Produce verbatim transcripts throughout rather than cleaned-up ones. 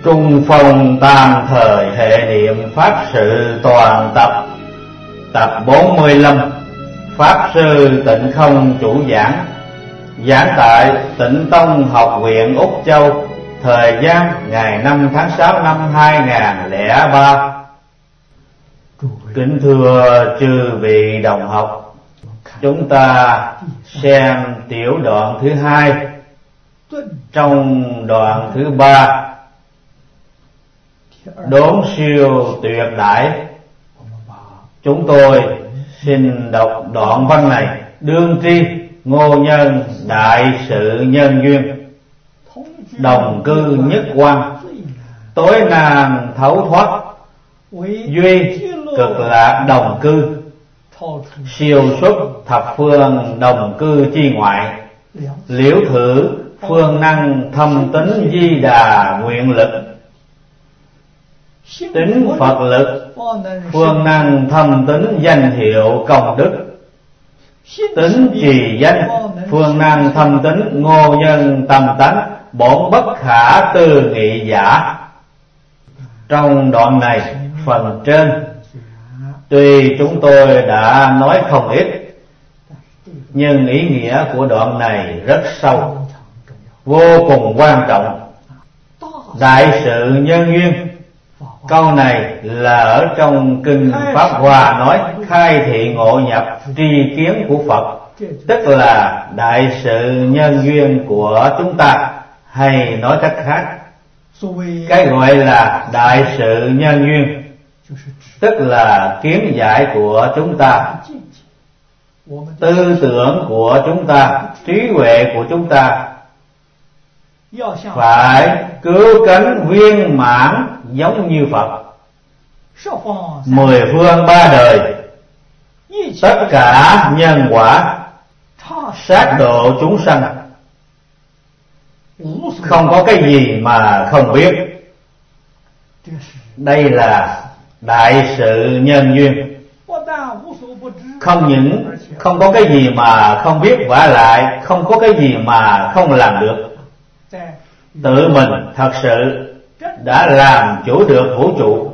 Trung phong tam thời hệ niệm Pháp sự toàn tập. Tập bốn mươi lăm. Pháp sư Tịnh Không chủ giảng. Giảng tại Tịnh Tông Học viện Úc Châu. Thời gian ngày năm tháng sáu năm hai nghìn lẻ ba. Kính thưa chư vị đồng học, chúng ta xem tiểu đoạn thứ hai trong đoạn thứ ba, đốn siêu tuyệt đại. Chúng tôi xin đọc đoạn văn này. Đương tri Ngô Nhân đại sự nhân duyên, đồng cư nhất quan, tối nan thấu thoát, duy cực lạc đồng cư, siêu xuất thập phương đồng cư chi ngoại, liễu thử phương năng thâm tính di đà nguyện lực, tính Phật lực phương năng thâm tính danh hiệu công đức, tính trì danh phương năng thâm tính ngô nhân tâm tánh, bổn bất khả tư nghị giả. Trong đoạn này phần trên, tuy chúng tôi đã nói không ít, nhưng ý nghĩa của đoạn này rất sâu, vô cùng quan trọng. Đại sự nhân duyên, câu này là ở trong kinh Pháp Hoa nói khai thị ngộ nhập tri kiến của Phật, tức là đại sự nhân duyên của chúng ta, hay nói cách khác, cái gọi là đại sự nhân duyên tức là kiến giải của chúng ta, tư tưởng của chúng ta, trí huệ của chúng ta phải cứu cánh viên mãn giống như Phật. Mười phương ba đời, tất cả nhân quả, sát độ chúng sanh, không có cái gì mà không biết. Đây là đại sự nhân duyên. Không những không có cái gì mà không biết, vả lại không có cái gì mà không làm được. Tự mình thật sự đã làm chủ được vũ trụ,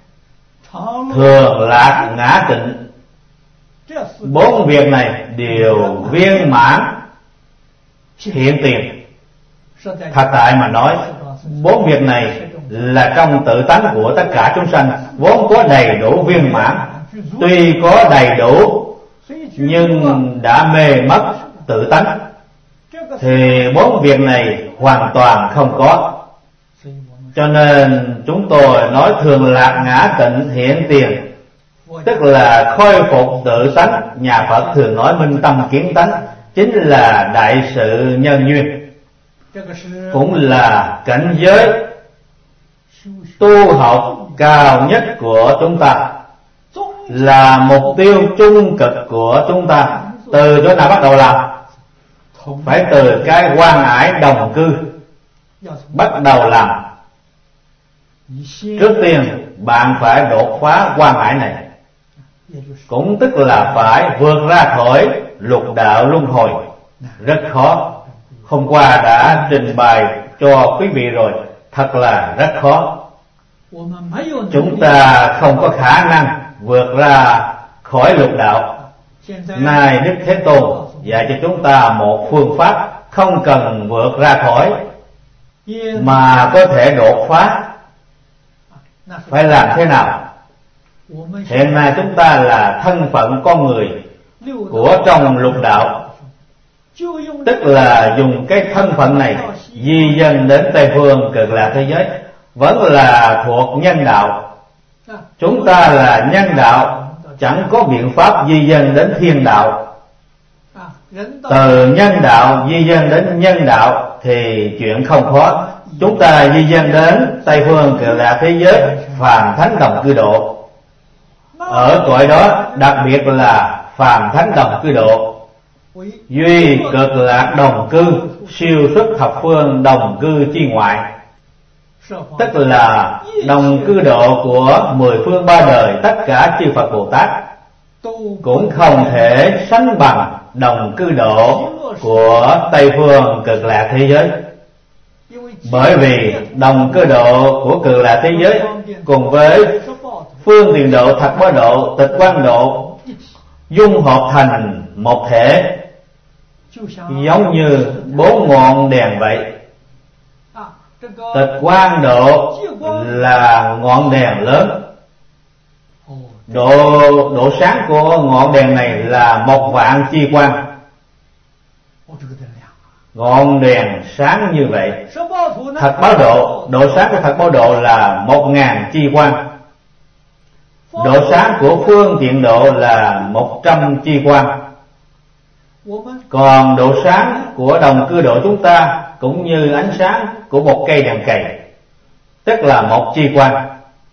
thường lạc ngã tịnh. Bốn việc này đều viên mãn hiện tiền. Thật tại mà nói, bốn việc này là trong tự tánh của tất cả chúng sanh, vốn có đầy đủ viên mãn. Tuy có đầy đủ nhưng đã mê mất tự tánh, thì bốn việc này hoàn toàn không có. Cho nên chúng tôi nói thường lạc ngã tịnh hiện tiền, tức là khôi phục tự tánh. Nhà Phật thường nói minh tâm kiến tánh, chính là đại sự nhân duyên, cũng là cảnh giới tu học cao nhất của chúng ta, là mục tiêu trung cực của chúng ta. Từ chỗ nào bắt đầu làm? Phải từ cái quan ải đồng cư bắt đầu làm. Trước tiên bạn phải đột phá quan ải này, cũng tức là phải vượt ra khỏi lục đạo luân hồi. Rất khó. Hôm qua đã trình bày cho quý vị rồi, thật là rất khó. Chúng ta không có khả năng vượt ra khỏi lục đạo. Nay Đức Thế Tôn dạy cho chúng ta một phương pháp không cần vượt ra khỏi mà có thể đột phá. Phải làm thế nào? Hiện nay chúng ta là thân phận con người của trong lục đạo, tức là dùng cái thân phận này di dân đến Tây Phương Cực Lạc thế giới, vẫn là thuộc nhân đạo. Chúng ta là nhân đạo, chẳng có biện pháp di dân đến thiên đạo. Từ nhân đạo di dân đến nhân đạo thì chuyện không khó. Chúng ta di dân đến Tây Phương Cực Lạc thế giới phàm thánh đồng cư độ. Ở cõi đó đặc biệt là phàm thánh đồng cư độ, duy cực lạc đồng cư, siêu xuất thập phương đồng cư chi ngoại, tức là đồng cư độ của mười phương ba đời tất cả chư Phật Bồ Tát, cũng không thể sánh bằng đồng cư độ của Tây Phương Cực Lạc thế giới. Bởi vì đồng cơ độ của Cực Lạc thế giới cùng với phương tiện độ, Thập Bá độ, Tịch Quang độ dung hợp thành một thể, giống như bốn ngọn đèn vậy. Tịch Quang độ là ngọn đèn lớn, độ độ sáng của ngọn đèn này là một vạn chi quang. Ngọn đèn sáng như vậy. Thập Bá độ, độ sáng của Thập Bá độ là một ngàn chi quang. Độ sáng của phương tiện độ là một trăm chi quang. Còn độ sáng của đồng cư độ chúng ta cũng như ánh sáng của một cây đèn cầy, tức là một chi quang.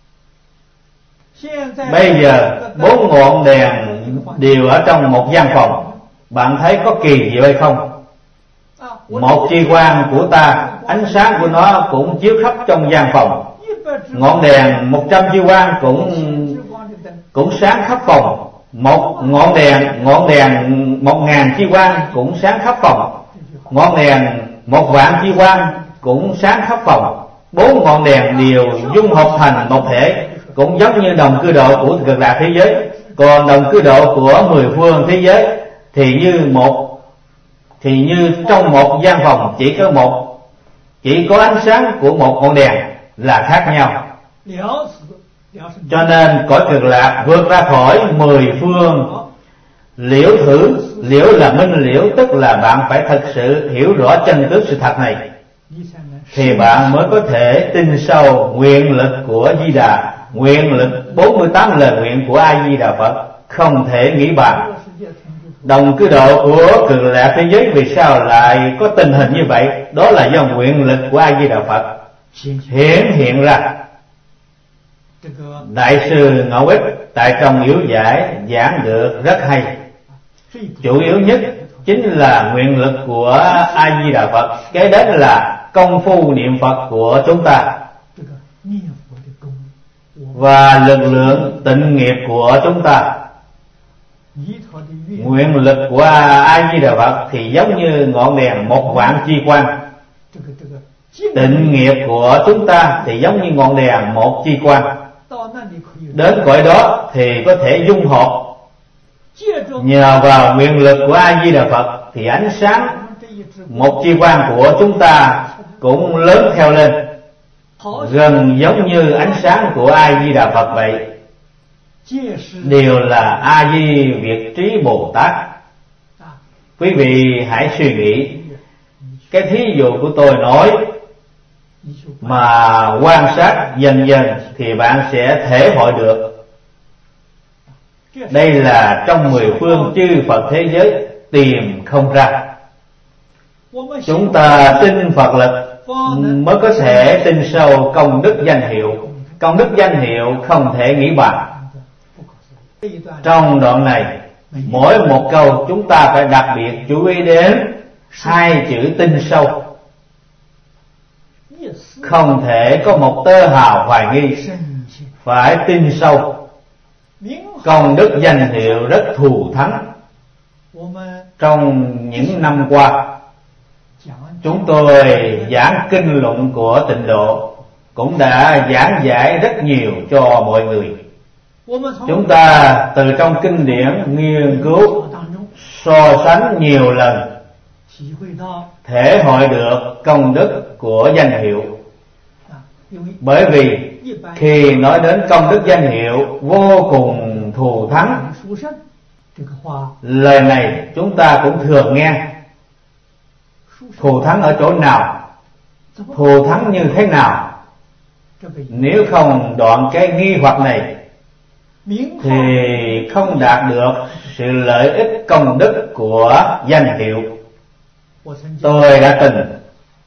Bây giờ bốn ngọn đèn đều ở trong một gian phòng, bạn thấy có kỳ diệu hay không? Một chi quang của ta, ánh sáng của nó cũng chiếu khắp trong gian phòng. Ngọn đèn một trăm chi quang cũng cũng sáng khắp phòng. Một ngọn đèn, ngọn đèn một ngàn chi quang cũng sáng khắp phòng. Ngọn đèn một vạn chi quang cũng sáng khắp phòng. Bốn ngọn đèn đều dung hợp thành một thể, cũng giống như đồng cư độ của Cực Lạc thế giới. Còn đồng cư độ của mười phương thế giới thì như một thì như trong một gian phòng chỉ có một chỉ có ánh sáng của một ngọn đèn là khác nhau. Cho nên cõi Cực Lạc vượt ra khỏi mười phương liễu thử. Liễu là minh liễu, tức là bạn phải thật sự hiểu rõ chân tướng sự thật này, thì bạn mới có thể tin sâu nguyện lực của Di Đà, nguyện lực bốn mươi tám lời nguyện của A Di Đà Phật, không thể nghĩ bàn. Đồng cư độ của Cực Lạc thế giới vì sao lại có tình hình như vậy? Đó là do nguyện lực của A Di Đà Phật hiển hiện ra. Đại sư Ngẫu Ích tại trong yếu giải giảng được rất hay. Chủ yếu nhất chính là nguyện lực của A Di Đà Phật, kế đến là công phu niệm Phật của chúng ta và lực lượng tịnh nghiệp của chúng ta. Nguyện lực của A Di Đà Phật thì giống như ngọn đèn một vạn chi quang. Tịnh nghiệp của chúng ta thì giống như ngọn đèn một chi quang. Đến cõi đó thì có thể dung hợp. Nhờ vào nguyện lực của A Di Đà Phật thì ánh sáng một chi quang của chúng ta cũng lớn theo lên, gần giống như ánh sáng của A Di Đà Phật vậy. Đều là A Di Việt Trí Bồ Tát. Quý vị hãy suy nghĩ, cái thí dụ của tôi nói mà quan sát dần dần thì bạn sẽ thể hội được. Đây là trong mười phương chư Phật thế giới tìm không ra. Chúng ta tin Phật lực mới có thể tin sâu công đức danh hiệu. Công đức danh hiệu không thể nghĩ bàn. Trong đoạn này, mỗi một câu chúng ta phải đặc biệt chú ý đến hai chữ tin sâu. Không thể có một tơ hào hoài nghi, phải tin sâu. Công đức danh hiệu rất thù thắng. Trong những năm qua, chúng tôi giảng kinh luận của Tịnh Độ cũng đã giảng giải rất nhiều cho mọi người. Chúng ta từ trong kinh điển nghiên cứu, so sánh nhiều lần, thể hội được công đức của danh hiệu. Bởi vì khi nói đến công đức danh hiệu vô cùng thù thắng, lời này chúng ta cũng thường nghe. Thù thắng ở chỗ nào? Thù thắng như thế nào? Nếu không đoạn cái nghi hoặc này thì không đạt được sự lợi ích công đức của danh hiệu. Tôi đã từng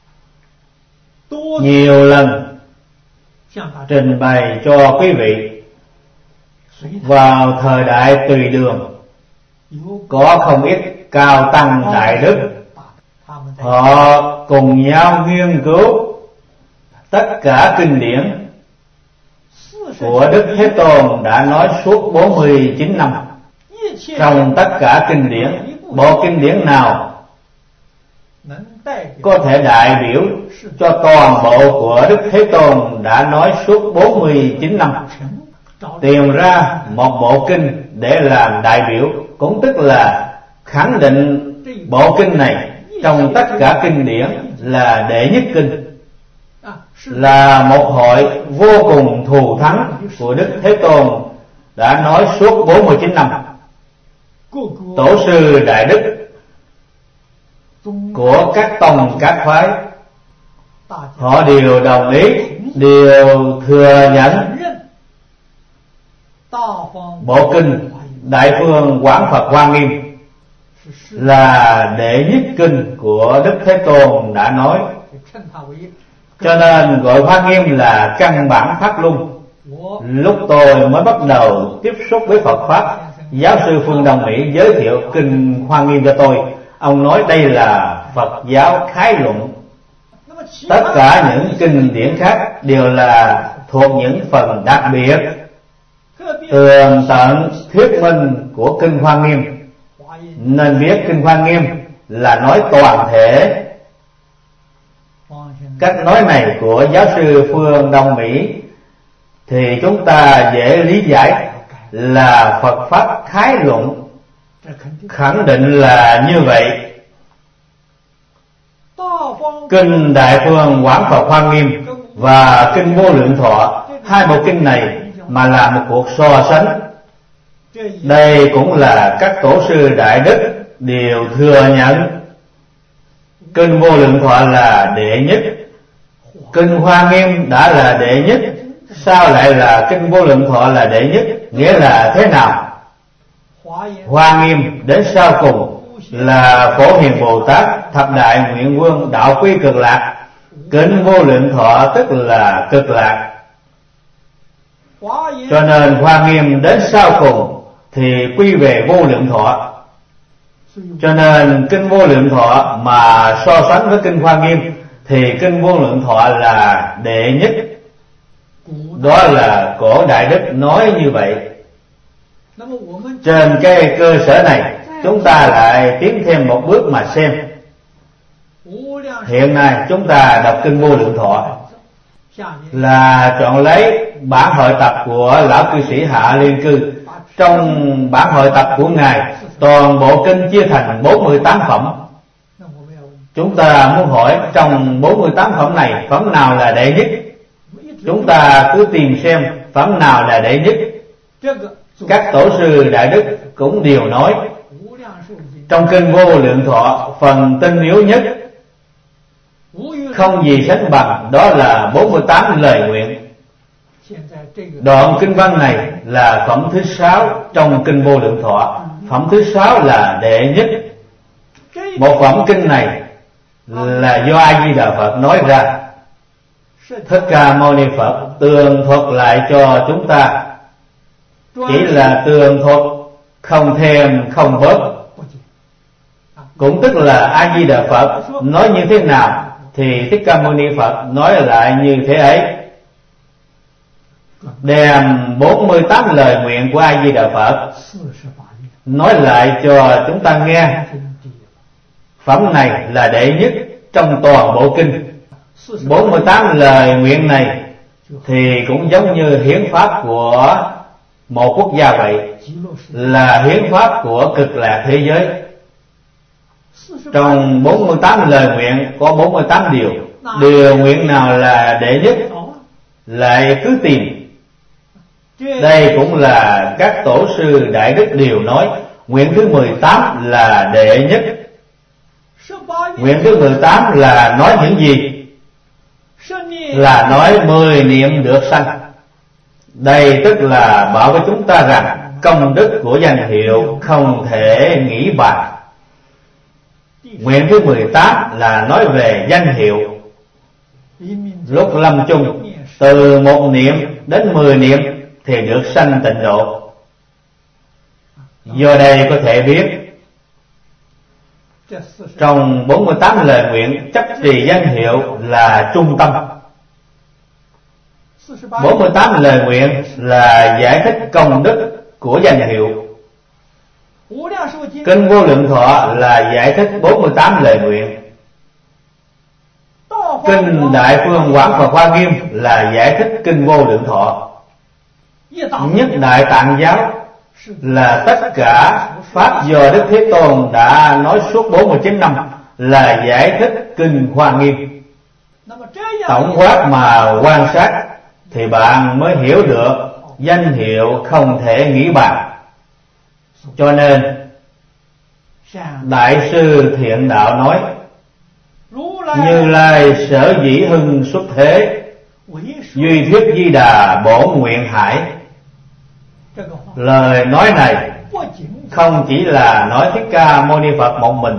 nhiều lần trình bày cho quý vị, vào thời đại Tùy Đường có không ít cao tăng đại đức, họ cùng nhau nghiên cứu tất cả kinh điển của Đức Thế Tôn đã nói suốt bốn mươi chín năm. Trong tất cả kinh điển, bộ kinh điển nào có thể đại biểu cho toàn bộ của Đức Thế Tôn đã nói suốt bốn mươi chín năm. Tìm ra một bộ kinh để làm đại biểu, cũng tức là khẳng định bộ kinh này trong tất cả kinh điển là đệ nhất kinh, là một hội vô cùng thù thắng của Đức Thế Tôn đã nói suốt bốn mươi chín năm. Tổ sư đại đức của các tông các phái họ đều đồng ý, đều thừa nhận bộ kinh Đại Phương Quảng Phật Hoa Nghiêm là đệ nhất kinh của Đức Thế Tôn đã nói, cho nên gọi Hoa Nghiêm là căn bản pháp luân. Lúc tôi mới bắt đầu tiếp xúc với Phật Pháp, giáo sư Phương Đông Mỹ giới thiệu kinh Hoa Nghiêm cho tôi. Ông nói đây là Phật giáo khái luận. Tất cả những kinh điển khác đều là thuộc những phần đặc biệt, tường tận thuyết minh của kinh Hoa Nghiêm. Nên biết kinh Hoa Nghiêm là nói toàn thể. Cách nói này của giáo sư Phương Đông Mỹ thì chúng ta dễ lý giải là Phật Pháp khái luận, khẳng định là như vậy. Kinh Đại Phương Quảng Phật Hoa Nghiêm và kinh Vô Lượng Thọ, hai bộ kinh này mà làm một cuộc so sánh. Đây cũng là các tổ sư đại đức đều thừa nhận kinh Vô Lượng Thọ là đệ nhất. Kinh Hoa Nghiêm đã là đệ nhất, sao lại là kinh Vô Lượng Thọ là đệ nhất? Nghĩa là thế nào? Hoa Nghiêm đến sau cùng là Phổ Hiền Bồ Tát thập đại nguyện vương đạo quy cực lạc. Kinh Vô Lượng Thọ tức là cực lạc. Cho nên Hoa Nghiêm đến sau cùng thì quy về Vô Lượng Thọ. Cho nên kinh Vô Lượng Thọ mà so sánh với kinh Hoa Nghiêm thì kinh Vô Lượng Thọ là đệ nhất. Đó là cổ đại đức nói như vậy. Trên cái cơ sở này, chúng ta lại tiến thêm một bước mà xem. Hiện nay chúng ta đọc kinh Vô Lượng Thọ là chọn lấy bản hội tập của lão cư sĩ Hạ Liên Cư. Trong bản hội tập của ngài, toàn bộ kinh chia thành bốn mươi tám phẩm. Chúng ta muốn hỏi trong bốn mươi tám phẩm này, phẩm nào là đệ nhất? Chúng ta cứ tìm xem phẩm nào là đệ nhất. Các tổ sư đại đức cũng đều nói trong kinh Vô Lượng Thọ, phần tinh yếu nhất không gì sánh bằng, đó là bốn mươi tám lời nguyện. Đoạn kinh văn này là phẩm thứ sáu trong kinh Vô Lượng Thọ. Phẩm thứ sáu là đệ nhất. Một phẩm kinh này là do A Di Đà Phật nói ra. Thích Ca Mâu Ni Phật tường thuật lại cho chúng ta, chỉ là tường thuật, không thêm không bớt. Cũng tức là A Di Đà Phật nói như thế nào thì Thích Ca Mâu Ni Phật nói lại như thế ấy. Đem bốn mươi tám lời nguyện của A Di Đà Phật nói lại cho chúng ta nghe. Phẩm này là đệ nhất trong toàn bộ kinh. Bốn mươi tám lời nguyện này thì cũng giống như hiến pháp của một quốc gia vậy, là hiến pháp của cực lạc thế giới. Trong bốn mươi tám lời nguyện có bốn mươi tám điều. Điều nguyện nào là đệ nhất lại cứ tìm. Đây cũng là các tổ sư đại đức đều nói. Nguyện thứ mười tám là đệ nhất. Nguyện thứ mười tám là nói những gì? Là nói mười niệm được sanh. Đây tức là bảo với chúng ta rằng công đức của danh hiệu không thể nghĩ bàn. Nguyện thứ mười tám là nói về danh hiệu. Lúc lâm chung, từ một niệm đến mười niệm thì được sanh tịnh độ. Do đây có thể biết, trong bốn mươi tám lời nguyện chấp trì danh hiệu là trung tâm. bốn mươi tám lời nguyện là giải thích công đức của danh hiệu. Kinh Vô Lượng Thọ là giải thích bốn mươi tám lời nguyện. Kinh Đại Phương Quảng Phật Hoa Nghiêm là giải thích kinh Vô Lượng Thọ. Nhất Đại Tạng Giáo là tất cả pháp do Đức Thế Tôn đã nói suốt bốn mươi chín năm, là giải thích kinh Hoa Nghiêm. Tổng quát mà quan sát thì bạn mới hiểu được danh hiệu không thể nghĩ bàn. Cho nên Đại sư Thiện Đạo nói: Như Lai sở dĩ hưng xuất thế, duy thuyết Di Đà bổn nguyện hải. Lời nói này không chỉ là nói Thích Ca Mâu Ni Phật một mình.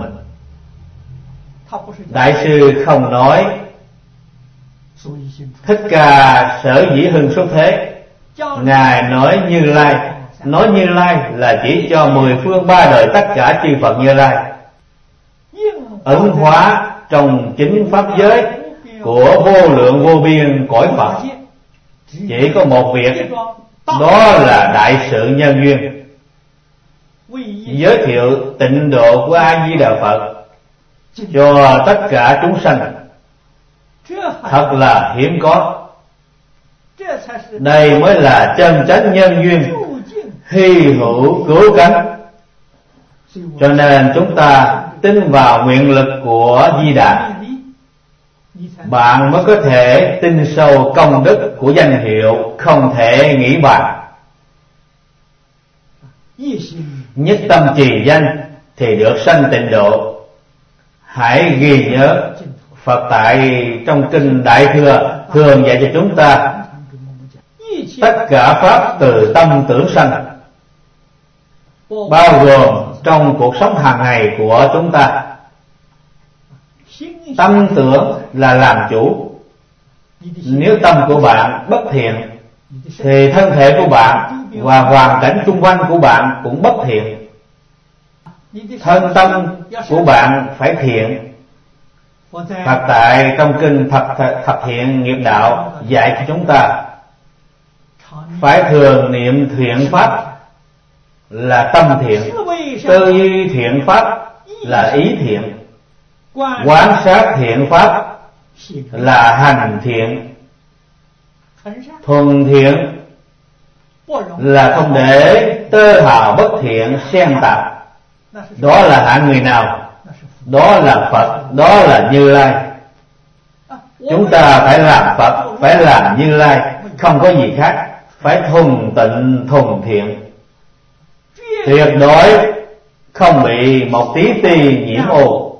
Đại sư không nói Thích Ca sở dĩ hưng xuất thế, Ngài nói Như Lai. Nói Như Lai là chỉ cho mười phương ba đời tất cả chư Phật Như Lai ẩn hóa trong chính pháp giới của vô lượng vô biên cõi Phật. Chỉ có một việc, đó là đại sự nhân duyên, giới thiệu tịnh độ của A Di Đà Phật cho tất cả chúng sanh. Thật là hiếm có. Đây mới là chân chánh nhân duyên, hy hữu cứu cánh. Cho nên chúng ta tin vào nguyện lực của Di Đà, bạn mới có thể tin sâu công đức của danh hiệu không thể nghĩ bàn. Nhất tâm trì danh thì được sanh tịnh độ. Hãy ghi nhớ, Phật tại trong kinh Đại Thừa thường dạy cho chúng ta tất cả pháp từ tâm tưởng sanh, bao gồm trong cuộc sống hàng ngày của chúng ta. Tâm tưởng là làm chủ. Nếu tâm của bạn bất thiện thì thân thể của bạn và hoàn cảnh xung quanh của bạn cũng bất thiện. Thân tâm của bạn phải thiện. Phật tại trong kinh Thập, thập Thiện Nghiệp Đạo dạy cho chúng ta phải thường niệm thiện pháp là tâm thiện, tư duy thiện pháp là ý thiện, quán sát thiện pháp là hành thiện. Thuần thiện là không để tơ hào bất thiện xen tạp. Đó là hạng người nào? Đó là Phật, đó là Như Lai. Chúng ta phải làm Phật, phải làm Như Lai, không có gì khác. Phải thuần tịnh thuần thiện, tuyệt đối không bị một tí ti nhiễm ô.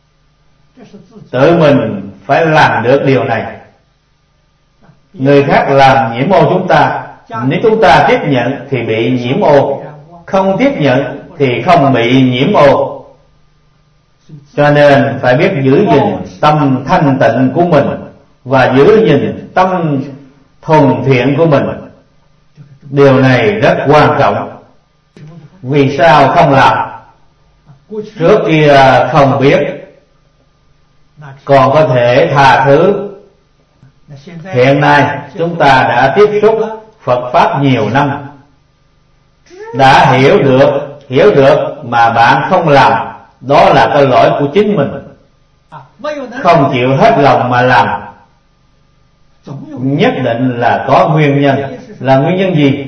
Tự mình phải làm được điều này. Người khác làm nhiễm ô chúng ta, nếu chúng ta tiếp nhận thì bị nhiễm ô, không tiếp nhận thì không bị nhiễm ô. Cho nên phải biết giữ gìn tâm thanh tịnh của mình và giữ gìn tâm thuần thiện của mình. Điều này rất quan trọng. Vì sao không làm? Trước kia không biết, còn có thể tha thứ. Hiện nay chúng ta đã tiếp xúc Phật Pháp nhiều năm, đã hiểu được, hiểu được mà bạn không làm, đó là cái lỗi của chính mình. Không chịu hết lòng mà làm, nhất định là có nguyên nhân. Là nguyên nhân gì?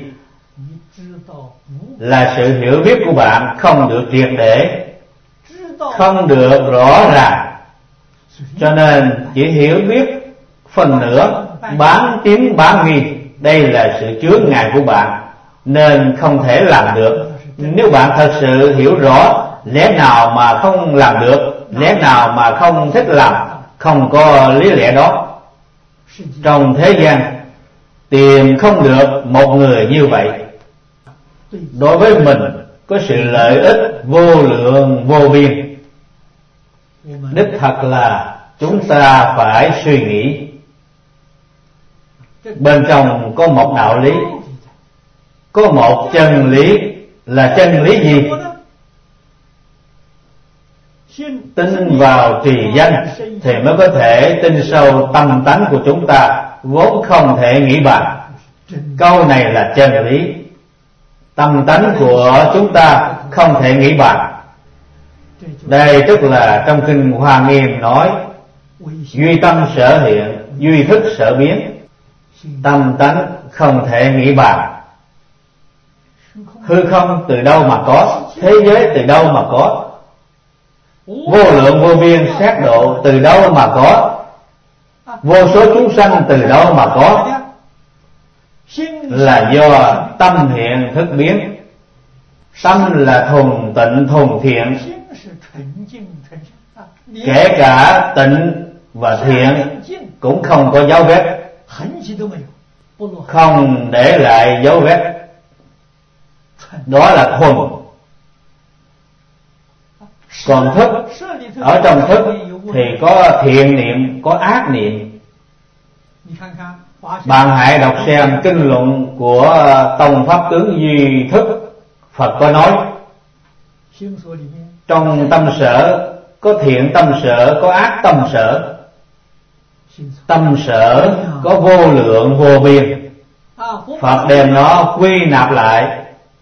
Là sự hiểu biết của bạn không được triệt để, không được rõ ràng. Cho nên chỉ hiểu biết phần nửa, bán tín bán nghi. Đây là sự chướng ngại của bạn, nên không thể làm được. Nếu bạn thật sự hiểu rõ, lẽ nào mà không làm được, lẽ nào mà không thích làm, không có lý lẽ đó. Trong thế gian tìm không được một người như vậy. Đối với mình có sự lợi ích vô lượng vô biên. Đích thật là chúng ta phải suy nghĩ. Bên trong có một đạo lý, có một chân lý. Là chân lý gì? Tin vào trì danh thì mới có thể tin sâu tâm tánh của chúng ta, vốn không thể nghĩ bàn. Câu này là chân lý. Tâm tánh của chúng ta không thể nghĩ bàn. Đây tức là trong kinh Hoa Nghiêm nói duy tâm sở hiện, duy thức sở biến. Tâm tánh không thể nghĩ bàn. Hư không từ đâu mà có, thế giới từ đâu mà có, vô lượng vô biên sát độ từ đâu mà có, vô số chúng sanh từ đâu mà có, là do tâm hiện thức biến. Tâm là thuần tịnh thuần thiện, kể cả tịnh và thiện cũng không có dấu vết, không để lại dấu vết. Đó là thuần. Còn thức, ở trong thức thì có thiện niệm, có ác niệm. Bạn hãy đọc xem kinh luận của Tông Pháp Tướng Duy Thức. Phật có nói trong tâm sở có thiện tâm sở, có ác tâm sở. Tâm sở có vô lượng vô biên. Phật đem nó quy nạp lại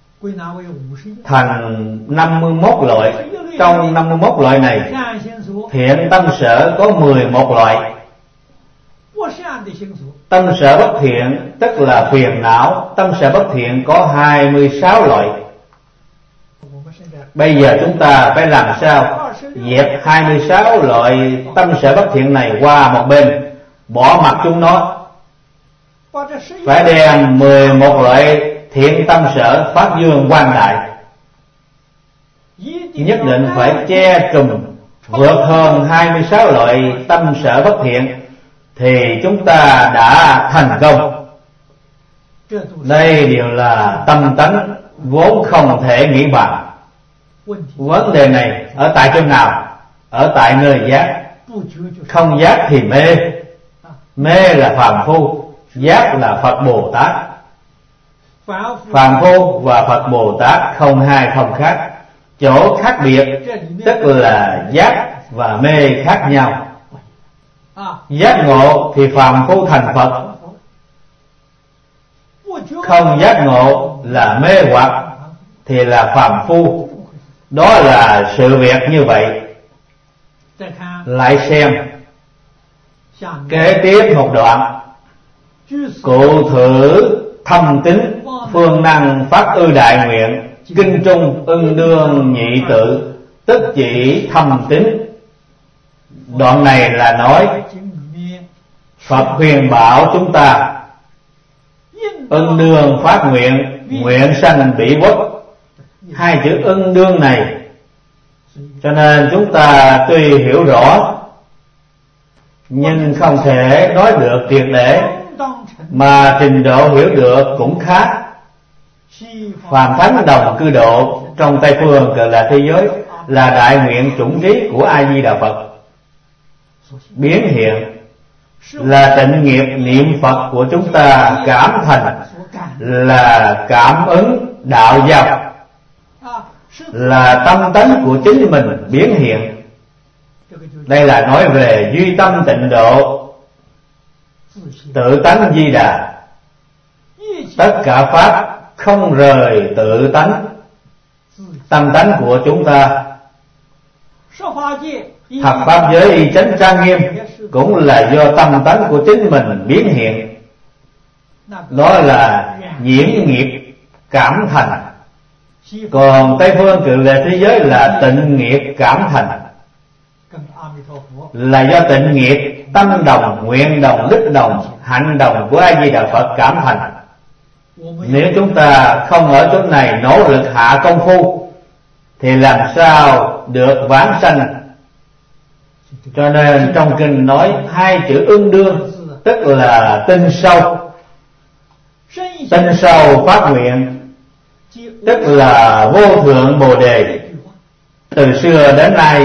thành năm mươi mốt loại. Trong năm mươi mốt loại này, thiện tâm sở có mười một loại. Tâm sở bất thiện tức là phiền não, tâm sở bất thiện có hai mươi sáu loại. Bây giờ chúng ta phải làm sao dẹp hai mươi sáu loại tâm sở bất thiện này qua một bên, bỏ mặc chúng nó. Phải đem mười một loại thiện tâm sở phát dương quang đại. Nhất định phải che trùm vượt hơn hai mươi sáu loại tâm sở bất thiện thì chúng ta đã thành công. Đây đều là tâm tánh vốn không thể nghĩ bàn. Vấn đề này ở tại chỗ nào? Ở tại nơi giác. Không giác thì mê. Mê là phàm phu, giác là Phật Bồ Tát. Phàm phu và Phật Bồ Tát không hai không khác. Chỗ khác biệt tức là giác và mê khác nhau. Giác ngộ thì phàm phu thành Phật, không giác ngộ là mê hoặc thì là phàm phu. Đó là sự việc như vậy. Lại xem kế tiếp một đoạn. Cụ thử thâm tín, phương năng phát ư đại nguyện. Kinh trung ưng đương nhị tự, tức chỉ thâm tín. Đoạn này là nói Phật khuyên bảo chúng ta ưng đương phát nguyện, nguyện sanh bị quốc. Hai chữ ưng đương này, cho nên chúng ta tuy hiểu rõ nhưng không thể nói được triệt để, mà trình độ hiểu được cũng khác. Phàm thánh đồng cư độ trong Tây phương Cực Lạc thế giới là đại nguyện chủng trí của A Di Đà Phật. Biến hiện là tịnh nghiệp niệm Phật của chúng ta cảm thành, là cảm ứng đạo giao, là tâm tánh của chính mình biến hiện. Đây là nói về duy tâm tịnh độ, tự tánh Di Đà. Tất cả pháp không rời tự tánh, tâm tánh của chúng ta. Thập pháp giới y chánh trang nghiêm cũng là do tâm tánh của chính mình biến hiện. Đó là nhiễm nghiệp cảm thành. Còn Tây phương Cực Lạc thế giới là tịnh nghiệp cảm thành, là do tịnh nghiệp tâm đồng, nguyện đồng, đức đồng, hạnh đồng của A Di Đà Phật cảm thành. Nếu chúng ta không ở chỗ này nỗ lực hạ công phu thì làm sao được vãng sanh. Cho nên trong kinh nói hai chữ ưng đương, tức là tinh sâu. Tinh sâu phát nguyện tức là vô thượng Bồ Đề. Từ xưa đến nay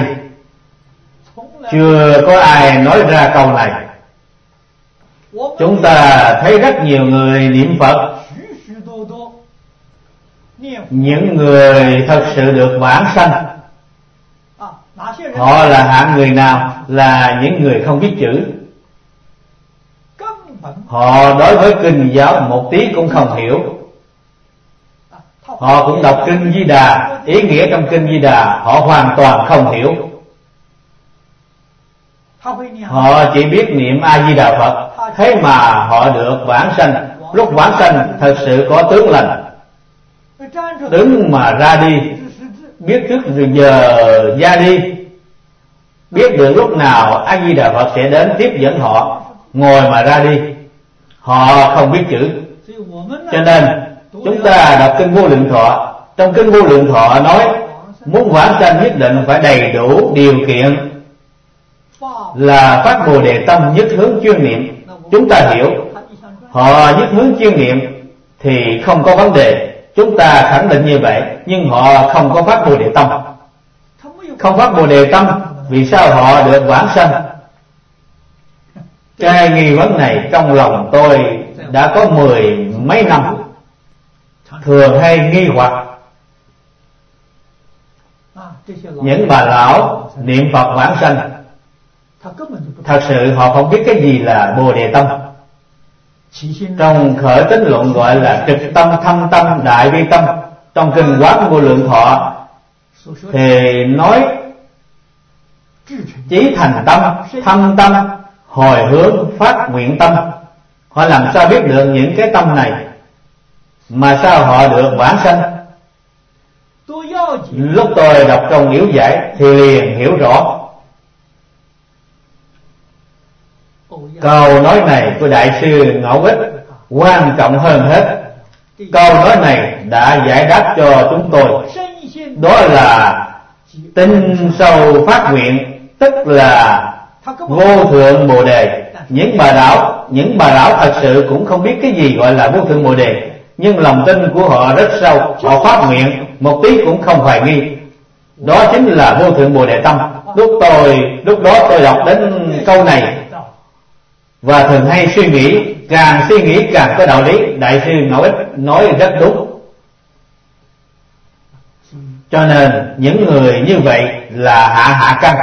chưa có ai nói ra câu này. Chúng ta thấy rất nhiều người niệm Phật, những người thật sự được vãng sanh. Họ là hạng người nào? Là những người không biết chữ. Họ đối với kinh giáo một tí cũng không hiểu. Họ cũng đọc kinh Di Đà, ý nghĩa trong kinh Di Đà họ hoàn toàn không hiểu. Họ chỉ biết niệm A Di Đà Phật, thế mà họ được vãng sanh. Lúc vãng sanh thật sự có tướng lành, đứng mà ra đi, biết trước giờ ra đi, biết được lúc nào A Di Đà Phật sẽ đến tiếp dẫn họ, ngồi mà ra đi. Họ không biết chữ, cho nên chúng ta đọc kinh Vô Lượng Thọ. Trong kinh Vô Lượng Thọ nói muốn vãng sanh nhất định phải đầy đủ điều kiện là phát Bồ Đề tâm, nhất hướng chuyên niệm. Chúng ta hiểu họ nhất hướng chuyên niệm thì không có vấn đề, chúng ta khẳng định như vậy. Nhưng họ không có phát Bồ Đề tâm. Không phát Bồ Đề tâm, vì sao họ được vãng sanh? Cái nghi vấn này trong lòng tôi đã có mười mấy năm, thường hay nghi hoặc. Những bà lão niệm Phật vãng sanh, thật sự họ không biết cái gì là Bồ Đề tâm. Trong khởi tín luận gọi là trực tâm, thâm tâm, đại bi tâm. Trong kinh Quán Vô Lượng Thọ thì nói chí thành tâm, thâm tâm, hồi hướng, phát nguyện tâm. Họ làm sao biết được những cái tâm này, mà sao họ được vãng sanh? Lúc tôi đọc trong Yếu Giải thì liền hiểu rõ. Câu nói này của Đại sư Ngẫu Ích quan trọng hơn hết. Câu nói này đã giải đáp cho chúng tôi, đó là tin sâu phát nguyện, tức là vô thượng Bồ Đề. Những bà lão, những bà lão thật sự cũng không biết cái gì gọi là vô thượng Bồ Đề, nhưng lòng tin của họ rất sâu. Họ phát nguyện một tí cũng không hoài nghi, đó chính là vô thượng Bồ Đề tâm. Lúc tôi lúc đó tôi đọc đến câu này và thường hay suy nghĩ, càng suy nghĩ càng có đạo lý. Đại sư Ngẫu Ích nói rất đúng. Cho nên những người như vậy là hạ hạ căn.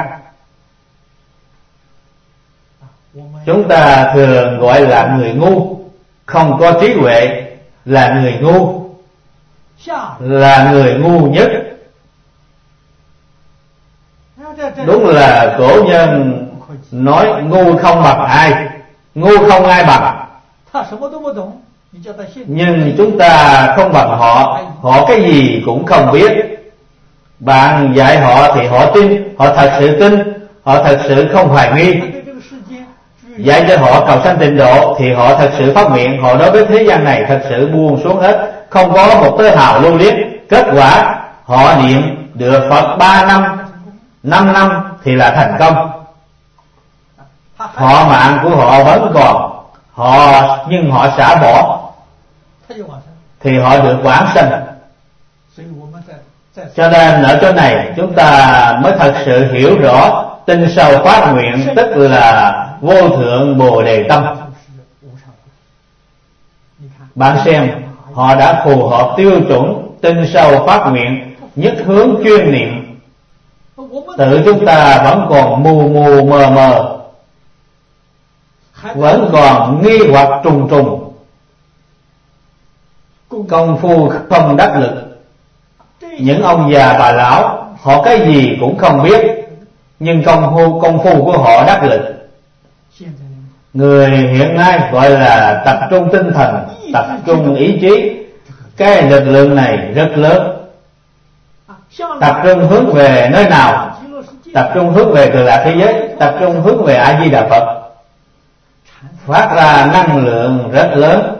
Chúng ta thường gọi là người ngu, không có trí huệ, là người ngu, là người ngu nhất. Đúng là cổ nhân nói ngu không bằng ai, ngu không ai bằng. Nhưng chúng ta không bằng họ, họ cái gì cũng không biết. Bạn dạy họ thì họ tin, họ thật sự tin, họ thật sự không hoài nghi. Dạy cho họ cầu sanh tịnh độ thì họ thật sự phát nguyện. Họ đối với thế gian này thật sự buông xuống hết, không có một tơ hào lưu luyến. Kết quả họ niệm được Phật ba năm, năm năm thì là thành công. Họ mạng của họ vẫn còn, họ nhưng họ xả bỏ thì họ được vãng sanh. Cho nên ở chỗ này chúng ta mới thật sự hiểu rõ tin sâu phát nguyện, tức là vô thượng Bồ Đề tâm. Bạn xem, họ đã phù hợp tiêu chuẩn tin sâu phát nguyện, nhất hướng chuyên niệm. Tự chúng ta vẫn còn mù mù mờ mờ, vẫn còn nghi hoặc trùng trùng, công phu không đắc lực. Những ông già bà lão họ cái gì cũng không biết, nhưng công phu công phu của họ đắc lực. Người hiện nay gọi là tập trung tinh thần, tập trung ý chí. Cái lực lượng này rất lớn. Tập trung hướng về nơi nào? Tập trung hướng về Cực Lạc thế giới, tập trung hướng về A Di Đà Phật, phát ra năng lượng rất lớn.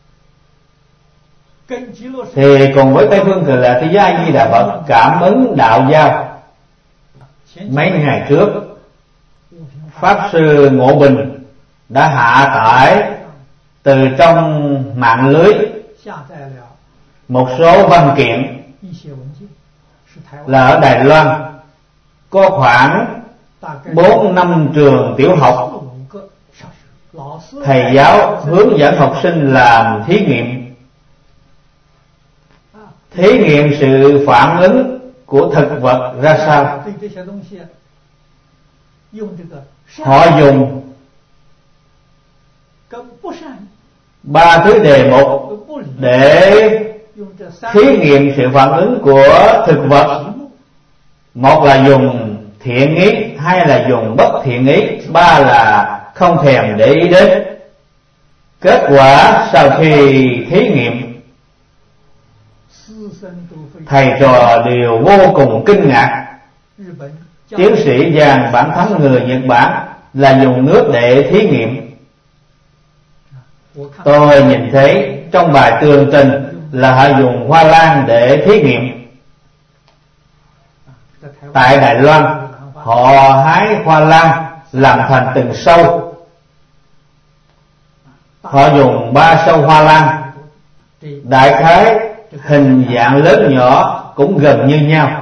Thì cùng với Tây Phương Cực Lạc thế giới A Di Đà Phật cảm ứng đạo giao. Mấy ngày trước Pháp Sư Ngộ Bình đã hạ tải từ trong mạng lưới một số văn kiện, là ở Đài Loan có khoảng bốn năm trường tiểu học, thầy giáo hướng dẫn học sinh làm thí nghiệm, thí nghiệm sự phản ứng của thực vật ra sao. Họ dùng ba thứ đề mục để thí nghiệm sự phản ứng của thực vật. Một là dùng thiện ý, hai là dùng bất thiện ý, ba là không thèm để ý đến. Kết quả sau khi thí nghiệm, thầy trò đều vô cùng kinh ngạc. Tiến sĩ Giang Bản Thắng người Nhật Bản là dùng nước để thí nghiệm. Tôi nhìn thấy trong bài tường trình là họ dùng hoa lan để thí nghiệm. Tại Đài Loan, họ hái hoa lan làm thành từng sâu. Họ dùng ba sâu hoa lan, đại khái hình dạng lớn nhỏ cũng gần như nhau,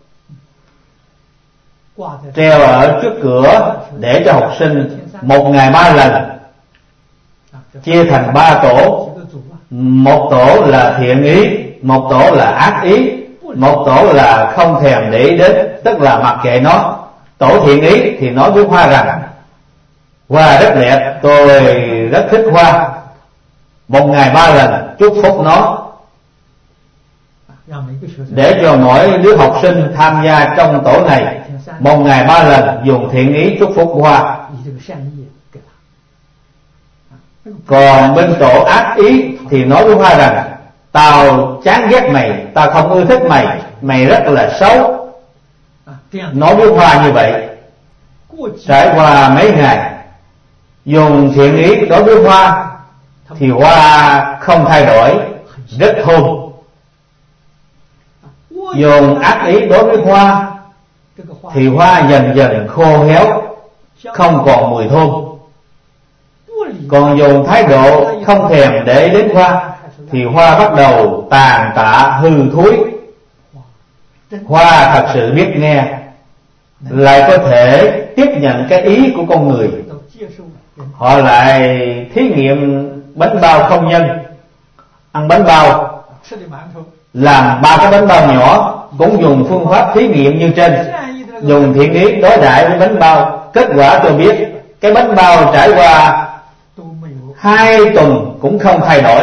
treo ở trước cửa để cho học sinh một ngày ba lần, chia thành ba tổ. Một tổ là thiện ý, một tổ là ác ý, một tổ là không thèm để ý đến, tức là mặc kệ nó. Tổ thiện ý thì nói với hoa rằng: hoa rất đẹp, tôi rất thích hoa, một ngày ba lần chúc phúc nó, để cho mỗi đứa học sinh tham gia trong tổ này một ngày ba lần dùng thiện ý chúc phúc hoa. Còn bên tổ ác ý thì nói với hoa rằng: tao chán ghét mày, tao không ưa thích mày, mày rất là xấu. Nói với hoa như vậy. Trải qua mấy ngày dùng thiện ý đối với hoa thì hoa không thay đổi, rất thơm. Dùng ác ý đối với hoa thì hoa dần dần khô héo, không còn mùi thơm. Còn dùng thái độ không thèm để đến hoa thì hoa bắt đầu tàn tạ hư thối. Hoa thật sự biết nghe, lại có thể tiếp nhận cái ý của con người. Họ lại thí nghiệm bánh bao không nhân. Ăn bánh bao, làm ba cái bánh bao nhỏ, cũng dùng phương pháp thí nghiệm như trên. Dùng thiện ý đối đãi với bánh bao. Kết quả tôi biết cái bánh bao trải qua hai tuần cũng không thay đổi.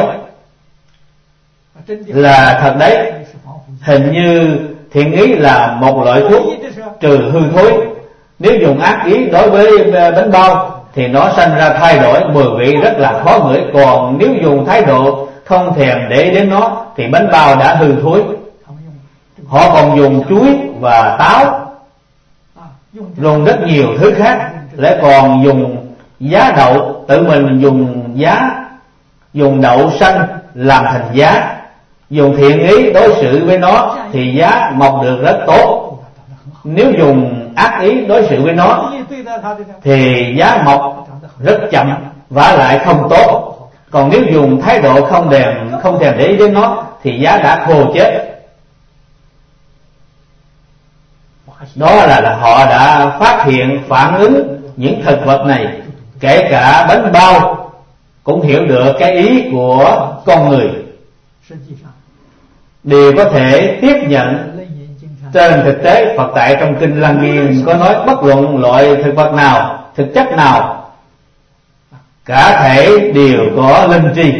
Là thật đấy, hình như thiện ý là một loại thuốc trừ hư thối. Nếu dùng ác ý đối với bánh bao thì nó sanh ra thay đổi, mùi vị rất là khó ngửi. Còn nếu dùng thái độ không thèm để đến nó thì bánh bao đã hư thối. Họ còn dùng chuối và táo, dùng rất nhiều thứ khác, lại còn dùng giá đậu, tự mình dùng giá, dùng đậu xanh làm thành giá. Dùng thiện ý đối xử với nó thì giá mọc được rất tốt. Nếu dùng ác ý đối xử với nó thì giá mọc rất chậm, vả lại không tốt. Còn nếu dùng thái độ không thèm không thèm để ý đến nó thì giá đã khô chết. Đó là, là họ đã phát hiện phản ứng những thực vật này. Kể cả bánh bao cũng hiểu được cái ý của con người, đều có thể tiếp nhận. Trên thực tế, Phật tại trong Kinh Lăng Nghiêm có nói bất luận loại thực vật nào, thực chất nào, cả thể đều có linh tri.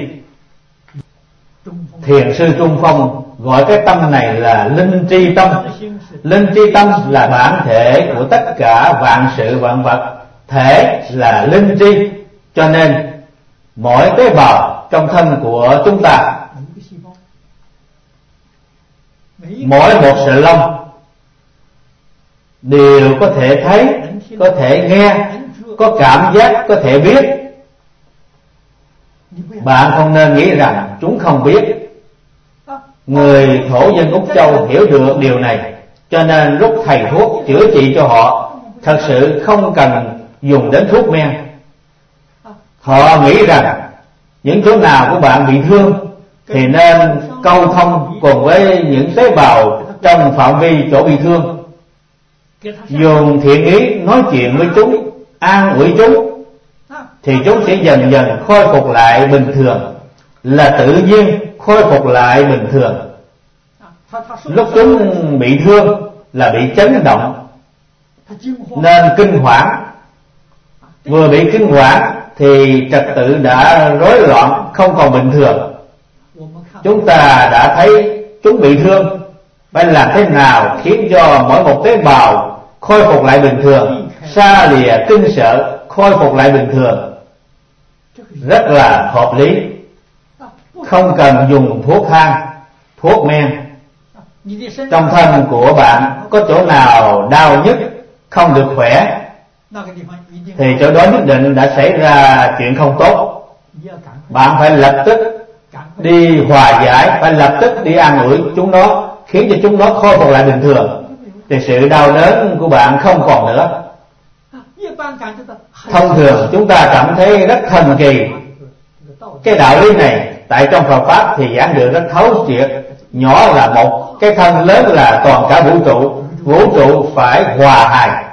Thiền sư Trung Phong gọi cái tâm này là linh tri tâm. Linh tri tâm là bản thể của tất cả vạn sự vạn vật. Thể là linh tri, cho nên mỗi tế bào trong thân của chúng ta, mỗi một sợi lông đều có thể thấy, có thể nghe, có cảm giác, có thể biết. Bạn không nên nghĩ rằng chúng không biết. Người thổ dân Úc Châu hiểu được điều này, cho nên lúc thầy thuốc chữa trị cho họ, thật sự không cần dùng đến thuốc men. Họ nghĩ rằng những chỗ nào của bạn bị thương thì nên câu thông cùng với những tế bào trong phạm vi chỗ bị thương. Dùng thiện ý nói chuyện với chúng, an ủi chúng, thì chúng sẽ dần dần khôi phục lại bình thường, là tự nhiên khôi phục lại bình thường. Lúc chúng bị thương là bị chấn động nên kinh hoảng. Vừa bị kinh hoảng thì trật tự đã rối loạn, không còn bình thường. Chúng ta đã thấy chúng bị thương, phải làm thế nào khiến cho mỗi một tế bào khôi phục lại bình thường, xa lìa kinh sợ, khôi phục lại bình thường, rất là hợp lý. Không cần dùng thuốc thang, thuốc men. Trong thân của bạn có chỗ nào đau nhức, không được khỏe, thì chỗ đó nhất định đã xảy ra chuyện không tốt. Bạn phải lập tức đi hòa giải, phải lập tức đi an ủi chúng nó, khiến cho chúng nó khôi phục lại bình thường, thì sự đau đớn của bạn không còn nữa. Thông thường chúng ta cảm thấy rất thần kỳ. Cái đạo lý này tại trong Phật Pháp thì giảng được rất thấu triệt. Nhỏ là một, cái thân lớn là toàn cả vũ trụ. Vũ trụ phải hòa hài.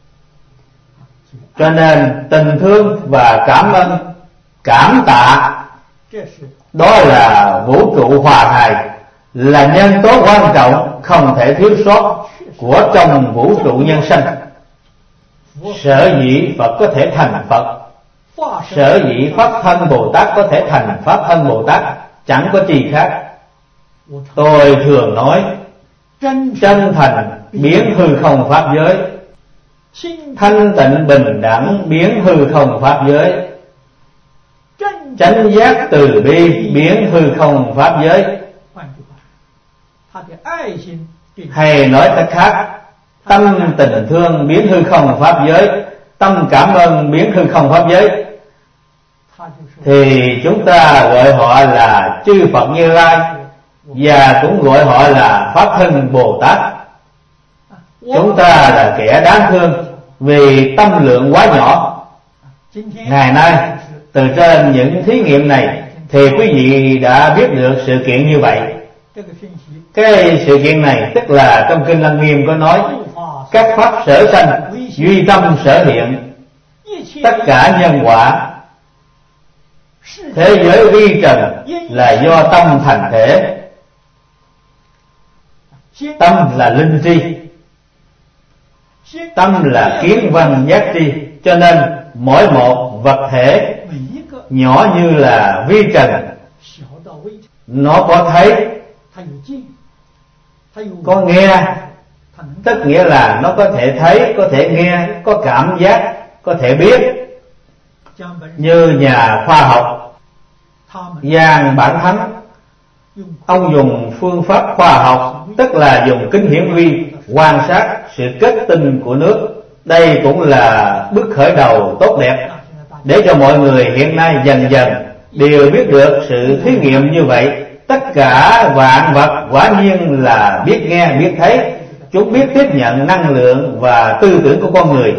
Cho nên tình thương và cảm ơn, cảm tạ, đó là vũ trụ hòa hài, là nhân tố quan trọng không thể thiếu sót của trong vũ trụ nhân sinh. Sở dĩ Phật có thể thành Phật, sở dĩ Pháp Thân Bồ Tát có thể thành Pháp Thân Bồ Tát, chẳng có gì khác. Tôi thường nói, chân thành biến hư không pháp giới, thanh tịnh bình đẳng biến hư không pháp giới, chánh giác từ bi biến hư không pháp giới. Hay nói cách khác, tâm tình thương biến hư không pháp giới, tâm cảm ơn biến hư không pháp giới, thì chúng ta gọi họ là chư Phật Như Lai, và cũng gọi họ là Pháp Thân Bồ Tát. Chúng ta là kẻ đáng thương vì tâm lượng quá nhỏ. Ngày nay từ trên những thí nghiệm này thì quý vị đã biết được sự kiện như vậy. Cái sự kiện này tức là trong Kinh Lăng Nghiêm có nói, các pháp sở sanh duy tâm sở hiện, tất cả nhân quả thế giới vi trần là do tâm thành thể. Tâm là linh tri, tâm là kiến văn giác tri. Cho nên mỗi một vật thể nhỏ như là vi trần, nó có thấy, có nghe, tức nghĩa là nó có thể thấy, có thể nghe, có cảm giác, có thể biết. Như nhà khoa học Giang Bản Thánh, ông dùng phương pháp khoa học, tức là dùng kính hiển vi quan sát sự kết tinh của nước. Đây cũng là bước khởi đầu tốt đẹp để cho mọi người hiện nay dần dần đều biết được sự thí nghiệm như vậy. Tất cả vạn vật quả nhiên là biết nghe, biết thấy. Chúng biết tiếp nhận năng lượng và tư tưởng của con người.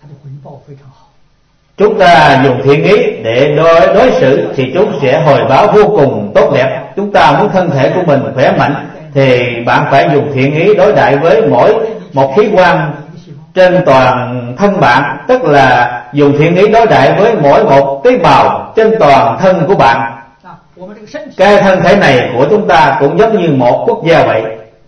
Chúng ta dùng thiện ý để đối, đối xử thì chúng sẽ hồi báo vô cùng tốt đẹp. Chúng ta muốn thân thể của mình khỏe mạnh thì bạn phải dùng thiện ý đối đãi với mỗi một khí quan trên toàn thân bạn, tức là dùng thiện ý đối đãi với mỗi một tế bào trên toàn thân của bạn. Cái thân thể này của chúng ta cũng giống như một quốc gia vậy.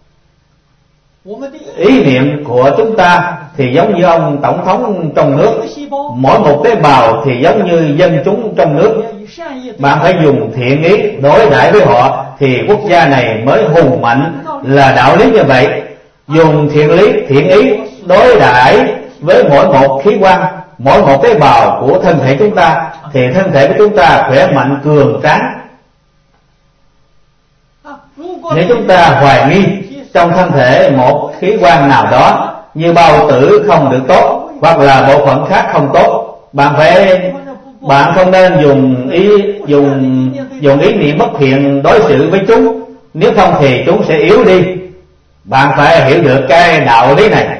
Ý niệm của chúng ta thì giống như ông tổng thống trong nước, mỗi một tế bào thì giống như dân chúng trong nước. Bạn phải dùng thiện ý đối đãi với họ thì quốc gia này mới hùng mạnh, là đạo lý như vậy. Dùng thiện lý, thiện ý đối đãi với mỗi một khí quan, mỗi một tế bào của thân thể chúng ta thì thân thể của chúng ta khỏe mạnh cường tráng. Nếu chúng ta hoài nghi trong thân thể một khí quan nào đó, như bao tử không được tốt hoặc là bộ phận khác không tốt, bạn phải bạn không nên dùng ý dùng dùng ý niệm bất thiện đối xử với chúng, nếu không thì chúng sẽ yếu đi. Bạn phải hiểu được cái đạo lý này.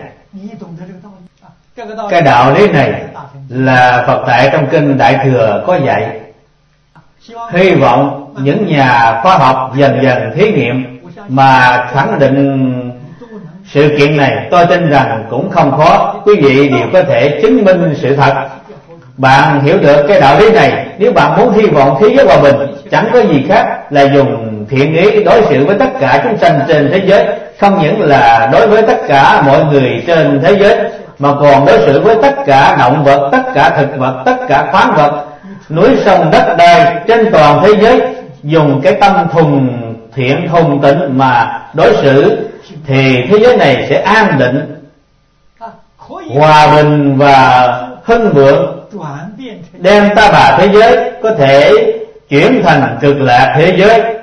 Cái đạo lý này là Phật tại trong Kinh Đại Thừa có dạy. Hy vọng những nhà khoa học dần dần thí nghiệm mà khẳng định sự kiện này. Tôi tin rằng cũng không khó, quý vị đều có thể chứng minh sự thật. Bạn hiểu được cái đạo lý này, nếu bạn muốn hy vọng thế giới hòa bình, chẳng có gì khác là dùng thiện ý đối xử với tất cả chúng sanh trên thế giới. Không những là đối với tất cả mọi người trên thế giới, mà còn đối xử với tất cả động vật, tất cả thực vật, tất cả khoáng vật, núi sông đất đai trên toàn thế giới. Dùng cái tâm thuần thiện thuần tịnh mà đối xử thì thế giới này sẽ an định, hòa bình và hưng vượng, đem ta bà thế giới có thể chuyển thành cực lạc thế giới.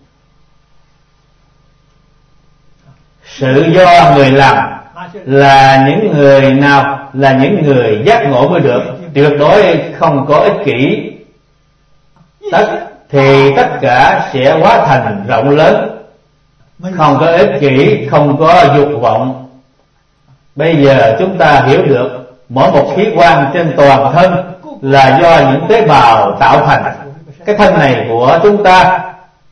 Sự do người làm là những người nào? Là những người giác ngộ mới được, tuyệt đối không có ích kỷ. Tất thì tất cả sẽ hóa thành rộng lớn, không có ích kỷ, không có dục vọng. Bây giờ chúng ta hiểu được mỗi một khí quan trên toàn thân là do những tế bào tạo thành. Cái thân này của chúng ta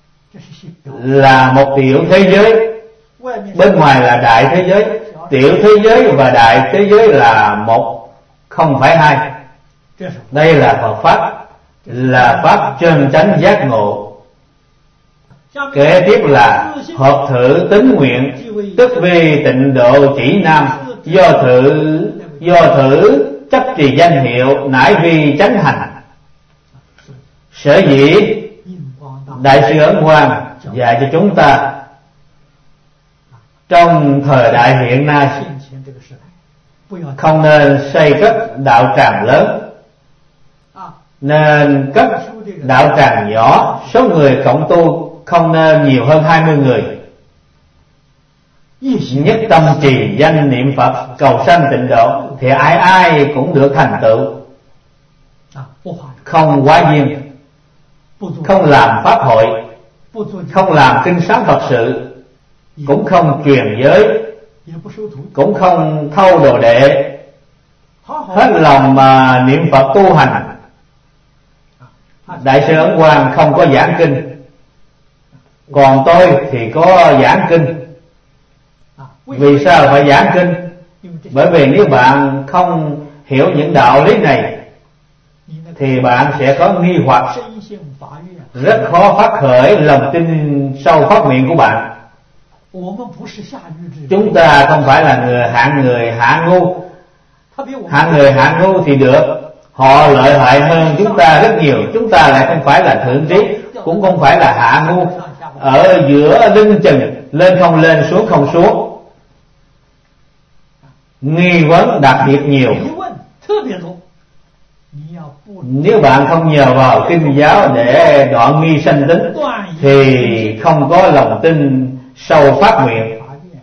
là một tiểu thế giới, bên ngoài là đại thế giới. Tiểu thế giới và đại thế giới là một, không phải hai. Đây là Phật Pháp, là Pháp chân chánh giác ngộ. Kế tiếp là hợp thử tính nguyện, tức vì tịnh độ chỉ nam, do thử do thử chấp trì danh hiệu, nãi vì chánh hành. Sở dĩ Đại sư Ấn Quang dạy cho chúng ta trong thời đại hiện nay không nên xây cất đạo tràng lớn, nên cất đạo tràng nhỏ. Số người cộng tu không nên nhiều hơn hai mươi người. Nhất tâm trì danh niệm Phật, cầu sanh tịnh độ, thì ai ai cũng được thành tựu. Không quá duyên, không làm pháp hội, không làm kinh sáng Phật sự, cũng không truyền giới, cũng không thâu đồ đệ, hết lòng mà niệm Phật tu hành. Đại sư Ấn Quang không có giảng kinh, còn tôi thì có giảng kinh. Vì sao phải giảng kinh? Bởi vì nếu bạn không hiểu những đạo lý này thì bạn sẽ có nghi hoặc, rất khó phát khởi lòng tin sâu phát nguyện của bạn. Chúng ta không phải là người hạng người hạ ngu. Hạng người hạ ngu thì được, họ lợi hại hơn chúng ta rất nhiều. Chúng ta lại không phải là thượng trí, cũng không phải là hạ ngu, ở giữa lưng chừng, lên không lên, xuống không xuống. Nghi vấn đặc biệt nhiều. Nếu bạn không nhờ vào kinh giáo để đoạn nghi sanh tính thì không có lòng tin sâu phát nguyện,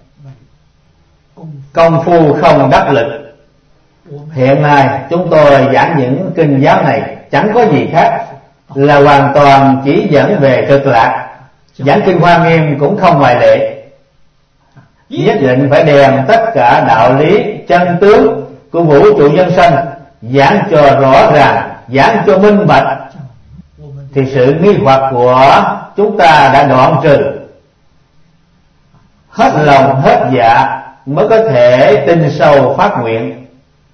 công phu không đắc lực. Hiện nay chúng tôi giảng những kinh giáo này chẳng có gì khác, là hoàn toàn chỉ dẫn về cực lạc. Giảng kinh Hoa Nghiêm cũng không ngoại lệ. Nhất định phải đem tất cả đạo lý chân tướng của vũ trụ nhân sanh giảng cho rõ ràng, giảng cho minh bạch, thì sự nghi hoặc của chúng ta đã đoạn trừ. Hết lòng hết dạ mới có thể tin sâu phát nguyện.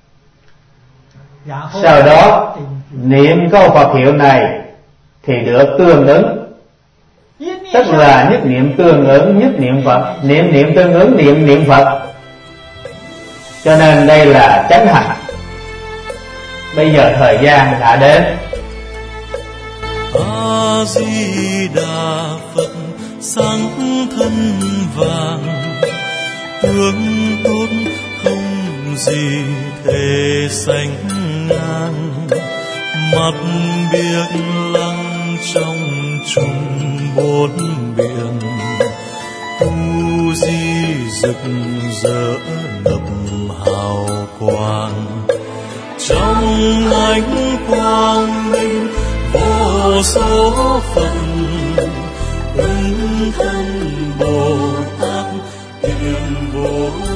Sau đó niệm câu Phật hiệu này thì được tương ứng, tức là nhất niệm tương ứng nhất niệm Phật, niệm niệm tương ứng niệm niệm Phật. Cho nên đây là chánh hành. Bây giờ thời gian đã đến. A Di Đà Phật, sáng thân vàng, tướng tốt không gì thể sánh ngang, mặt biếc lăng trong chung bốn biển, tu di rực rỡ ngập hào quang, trong ánh quang minh vô số phận, ứng thân Bồ Tát hiền vô